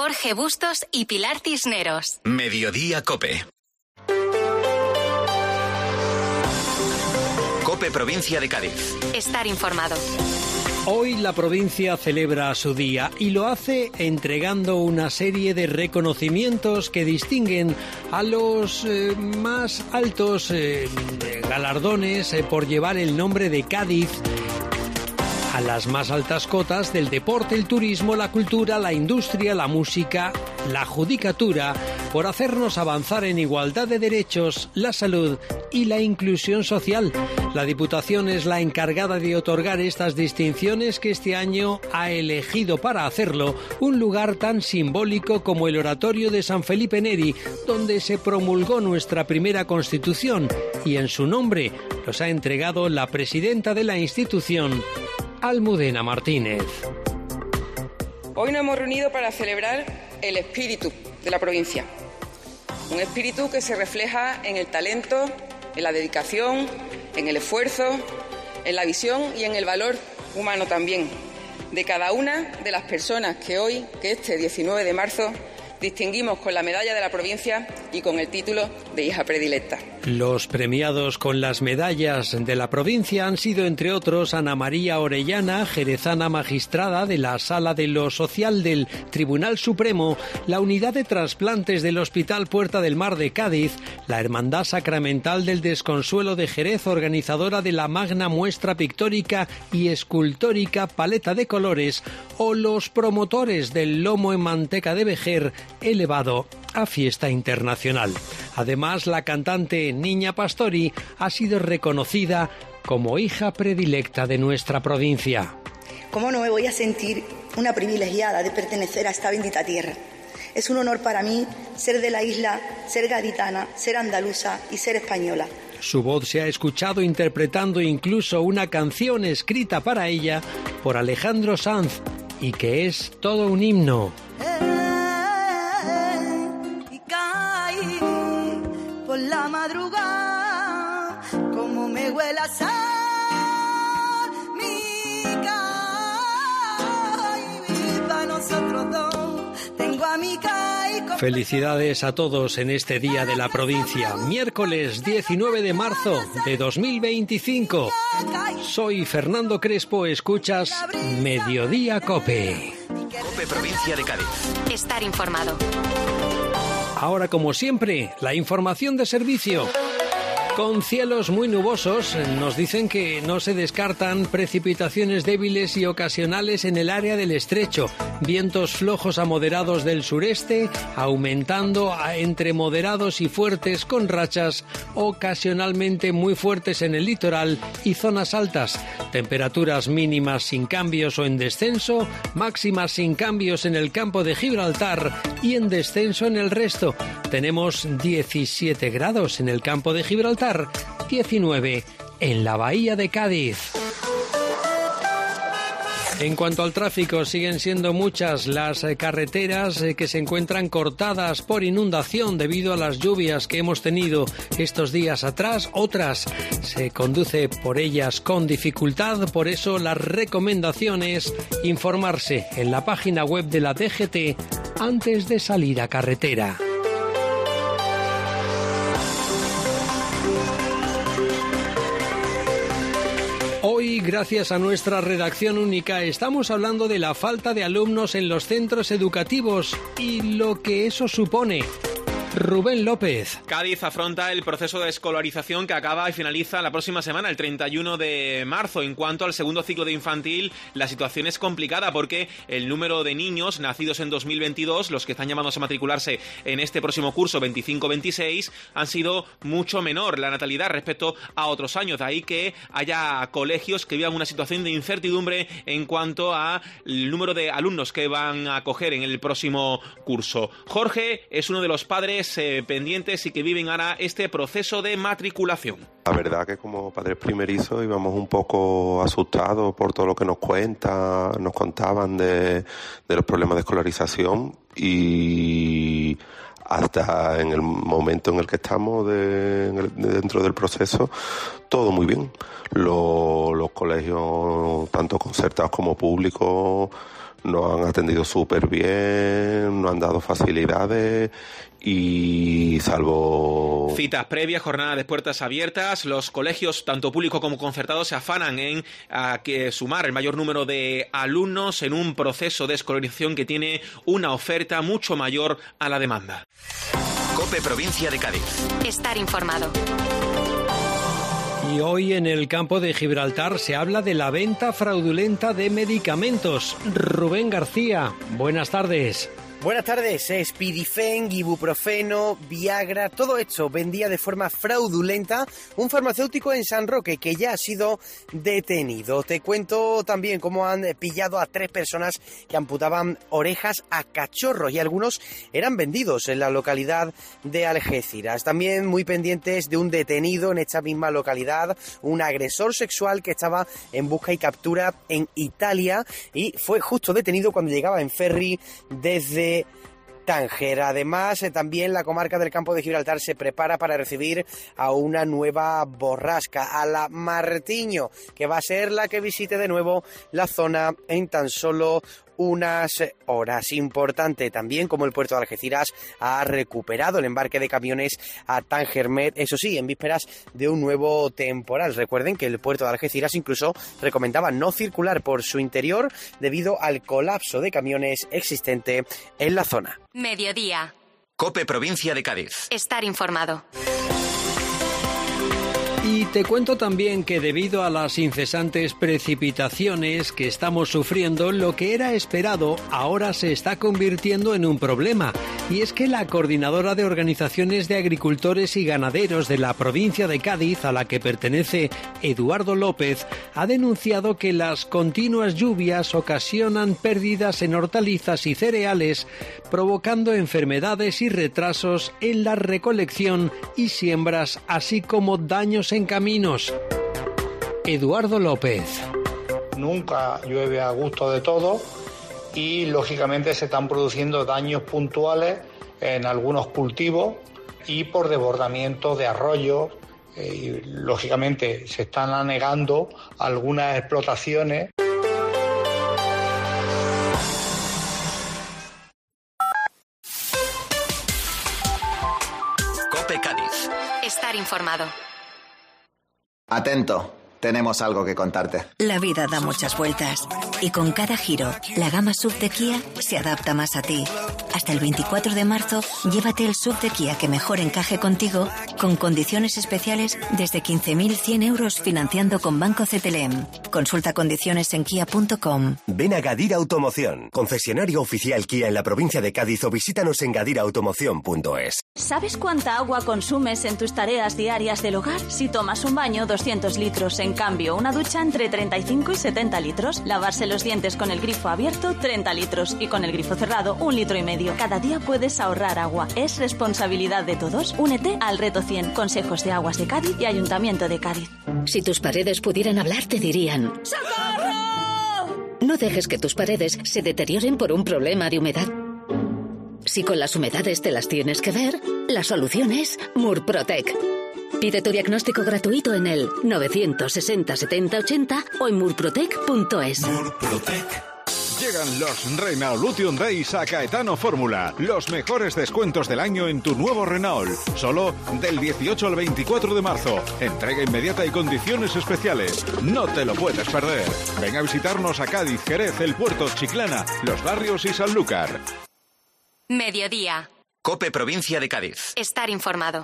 Jorge Bustos y Pilar Cisneros. Mediodía COPE. COPE Provincia de Cádiz. Estar informado. Hoy la provincia celebra su día y lo hace entregando una serie de reconocimientos que distinguen a los más altos galardones por llevar el nombre de Cádiz a las más altas cotas del deporte, el turismo, la cultura, la industria, la música, la judicatura, por hacernos avanzar en igualdad de derechos, la salud y la inclusión social. La Diputación es la encargada de otorgar estas distinciones que este año ha elegido para hacerlo un lugar tan simbólico como el Oratorio de San Felipe Neri, donde se promulgó nuestra primera Constitución, y en su nombre los ha entregado la presidenta de la institución, Almudena Martínez. Hoy nos hemos reunido para celebrar el espíritu de la provincia. Un espíritu que se refleja en el talento, en la dedicación, en el esfuerzo, en la visión y en el valor humano también de cada una de las personas que este 19 de marzo, distinguimos con la medalla de la provincia y con el título de hija predilecta. Los premiados con las medallas de la provincia han sido, entre otros, Ana María Orellana, jerezana magistrada de la Sala de lo Social del Tribunal Supremo, la Unidad de Trasplantes del Hospital Puerta del Mar de Cádiz, la Hermandad Sacramental del Desconsuelo de Jerez, organizadora de la magna muestra pictórica y escultórica Paleta de Colores, o los promotores del lomo en manteca de Vejer, elevado a fiesta internacional. Además, la cantante Niña Pastori ha sido reconocida como hija predilecta de nuestra provincia. ¿Cómo no me voy a sentir una privilegiada de pertenecer a esta bendita tierra? Es un honor para mí ser de la isla, ser gaditana, ser andaluza y ser española. Su voz se ha escuchado interpretando incluso una canción escrita para ella por Alejandro Sanz, y que es todo un himno. Por la madrugada, como me huele a sal, mi caí, para nosotros dos, tengo a mi caí. Felicidades a todos en este día de la provincia, miércoles 19 de marzo de 2025. Soy Fernando Crespo, escuchas Mediodía COPE. COPE Provincia de Cádiz. Estar informado. Ahora, como siempre, la información de servicio. Con cielos muy nubosos, nos dicen que no se descartan precipitaciones débiles y ocasionales en el área del estrecho. Vientos flojos a moderados del sureste, aumentando a entre moderados y fuertes con rachas ocasionalmente muy fuertes en el litoral y zonas altas. Temperaturas mínimas sin cambios o en descenso, máximas sin cambios en el campo de Gibraltar y en descenso en el resto. Tenemos 17 grados en el campo de Gibraltar, 19 en la bahía de Cádiz. En cuanto al tráfico, siguen siendo muchas las carreteras que se encuentran cortadas por inundación debido a las lluvias que hemos tenido estos días atrás. Otras se conduce por ellas con dificultad, por eso la recomendación es informarse en la página web de la DGT antes de salir a carretera. Hoy, gracias a nuestra redacción única, estamos hablando de la falta de alumnos en los centros educativos y lo que eso supone. Rubén López. Cádiz afronta el proceso de escolarización que acaba y finaliza la próxima semana, el 31 de marzo. En cuanto al segundo ciclo de infantil, la situación es complicada porque el número de niños nacidos en 2022, los que están llamados a matricularse en este próximo curso 25-26, han sido mucho menor la natalidad respecto a otros años. De ahí que haya colegios que vivan una situación de incertidumbre en cuanto al número de alumnos que van a acoger en el próximo curso. Jorge es uno de los padres pendientes y que viven ahora este proceso de matriculación. La verdad que como padres primerizos íbamos un poco asustados por todo lo que nos contaban de los problemas de escolarización, y hasta en el momento en el que estamos dentro del proceso, todo muy bien. Los colegios, tanto concertados como públicos, nos han atendido súper bien, nos han dado facilidades y salvo... Citas previas, jornada de puertas abiertas, los colegios, tanto públicos como concertados, se afanan en que sumar el mayor número de alumnos en un proceso de escolarización que tiene una oferta mucho mayor a la demanda. COPE Provincia de Cádiz. Estar informado. Y hoy en el campo de Gibraltar se habla de la venta fraudulenta de medicamentos. Rubén García, buenas tardes. Buenas tardes. Spidifen, ibuprofeno, Viagra, todo esto vendía de forma fraudulenta un farmacéutico en San Roque que ya ha sido detenido. Te cuento también cómo han pillado a 3 personas que amputaban orejas a cachorros y algunos eran vendidos en la localidad de Algeciras. También muy pendientes de un detenido en esta misma localidad, un agresor sexual que estaba en busca y captura en Italia y fue justo detenido cuando llegaba en ferry desde Tánger. Además, también la comarca del Campo de Gibraltar se prepara para recibir a una nueva borrasca, a la Martiño, que va a ser la que visite de nuevo la zona en tan solo unas horas. Importante también como el puerto de Algeciras ha recuperado el embarque de camiones a Tangermet, eso sí, en vísperas de un nuevo temporal. Recuerden que el puerto de Algeciras incluso recomendaba no circular por su interior debido al colapso de camiones existente en la zona. Mediodía. COPE Provincia de Cádiz. Estar informado. Y te cuento también que debido a las incesantes precipitaciones que estamos sufriendo, lo que era esperado ahora se está convirtiendo en un problema. Y es que la coordinadora de organizaciones de agricultores y ganaderos de la provincia de Cádiz, a la que pertenece Eduardo López, ha denunciado que las continuas lluvias ocasionan pérdidas en hortalizas y cereales, provocando enfermedades y retrasos en la recolección y siembras, así como daños en caminos. Eduardo López. Nunca llueve a gusto de todo y lógicamente se están produciendo daños puntuales en algunos cultivos y por desbordamiento de arroyos. Y lógicamente se están anegando algunas explotaciones. COPE Cádiz. Estar informado. Atento, tenemos algo que contarte. La vida da muchas vueltas y con cada giro, la gama SUV de Kia se adapta más a ti. Hasta el 24 de marzo, llévate el SUV de Kia que mejor encaje contigo, con condiciones especiales desde 15.100 euros financiando con Banco CTLM. Consulta condiciones en kia.com. Ven a Gadira Automoción, concesionario oficial Kia en la provincia de Cádiz, o visítanos en gadiraautomoción.es. ¿Sabes cuánta agua consumes en tus tareas diarias del hogar? Si tomas un baño, 200 litros. En cambio, una ducha entre 35 y 70 litros. Lavarse los dientes con el grifo abierto, 30 litros. Y con el grifo cerrado, 1,5 litros. Cada día puedes ahorrar agua. Es responsabilidad de todos. Únete al Reto 100. Consejos de Aguas de Cádiz y Ayuntamiento de Cádiz. Si tus paredes pudieran hablar, te dirían: ¡socorro! No dejes que tus paredes se deterioren por un problema de humedad. Si con las humedades te las tienes que ver, la solución es Murprotec. Pide tu diagnóstico gratuito en el 960 70 80 o en murprotec.es. Murprotec. Llegan los Renault Lution Days a Caetano Fórmula. Los mejores descuentos del año en tu nuevo Renault. Solo del 18 al 24 de marzo. Entrega inmediata y condiciones especiales. No te lo puedes perder. Ven a visitarnos a Cádiz, Jerez, El Puerto, Chiclana, Los Barrios y Sanlúcar. Mediodía. COPE Provincia de Cádiz. Estar informado.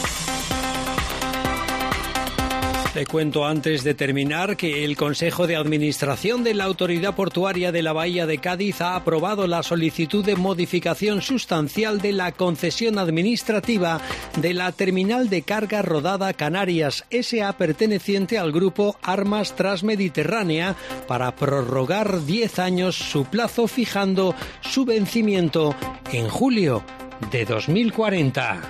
Te cuento antes de terminar que el Consejo de Administración de la Autoridad Portuaria de la Bahía de Cádiz ha aprobado la solicitud de modificación sustancial de la concesión administrativa de la Terminal de Carga Rodada Canarias S.A. perteneciente al grupo Armas Transmediterránea para prorrogar 10 años su plazo, fijando su vencimiento en julio de 2040.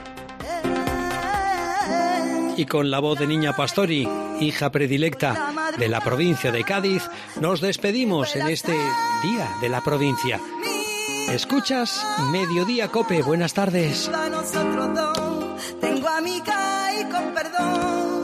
Y con la voz de Niña Pastori, hija predilecta de la provincia de Cádiz, nos despedimos en este Día de la Provincia. Escuchas Mediodía Cope. Buenas tardes. Tengo a mi Kai con perdón.